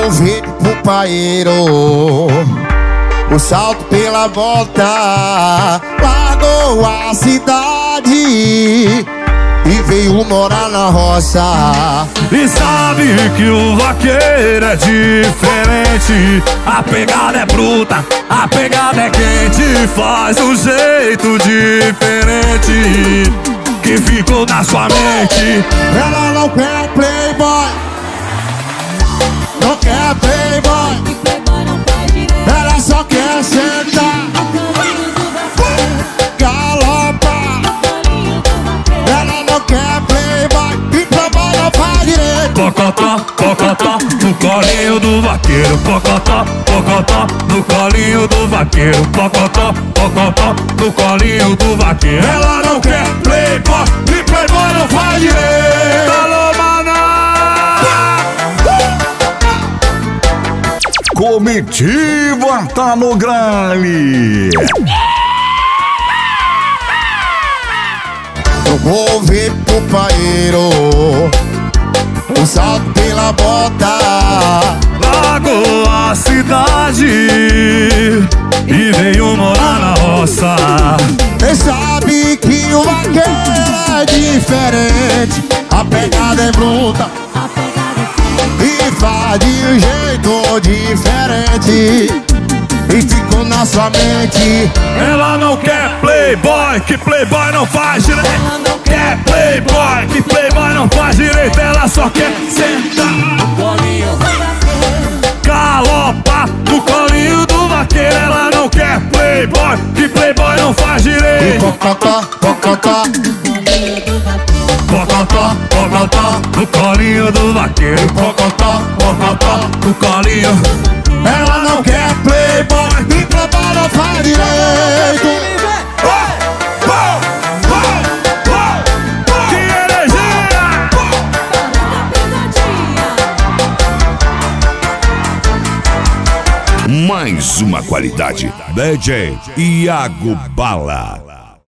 convite pro paeiro, o salto pela volta, largou a cidade e veio morar na roça. E sabe que o vaqueiro é diferente, a pegada é bruta, a pegada é quente, faz um jeito diferente que ficou na sua mente. Ela não quer playboy, não quer playboy, ela só quer sentar, galopa. Ela não quer playboy, e playboy não faz direito. Pocotó, pocotó, no colinho do vaqueiro. Pocotó, pocotó, no colinho do vaqueiro. Pocotó, pocotó, no colinho do vaqueiro. Ela não quer playboy, e playboy não faz direito. Alô, maná! Comitiva tá no grale. Eu vou ver pro paeiro, o salto pela bota, Largou a cidade e veio morar na roça. cê sabe que o vaqueiro é diferente, a pegada é bruta e faz de um jeito diferente e ficou na sua mente. Ela não quer playboy, que playboy não faz direito. Ela não quer playboy, que playboy não faz direito. Ela só quer sentar no colinho do vaqueiro, galopa no colinho do vaqueiro. Ela não quer playboy, que playboy não faz E direito. pocotó, pocotó, Pocotó, pocotó, no colinho do vaqueiro. Pocotó, pocotó, no colinho. ela não quer playboy, e playboy não faz direito. Que energia! Mais uma qualidade. DJ Iago Bala.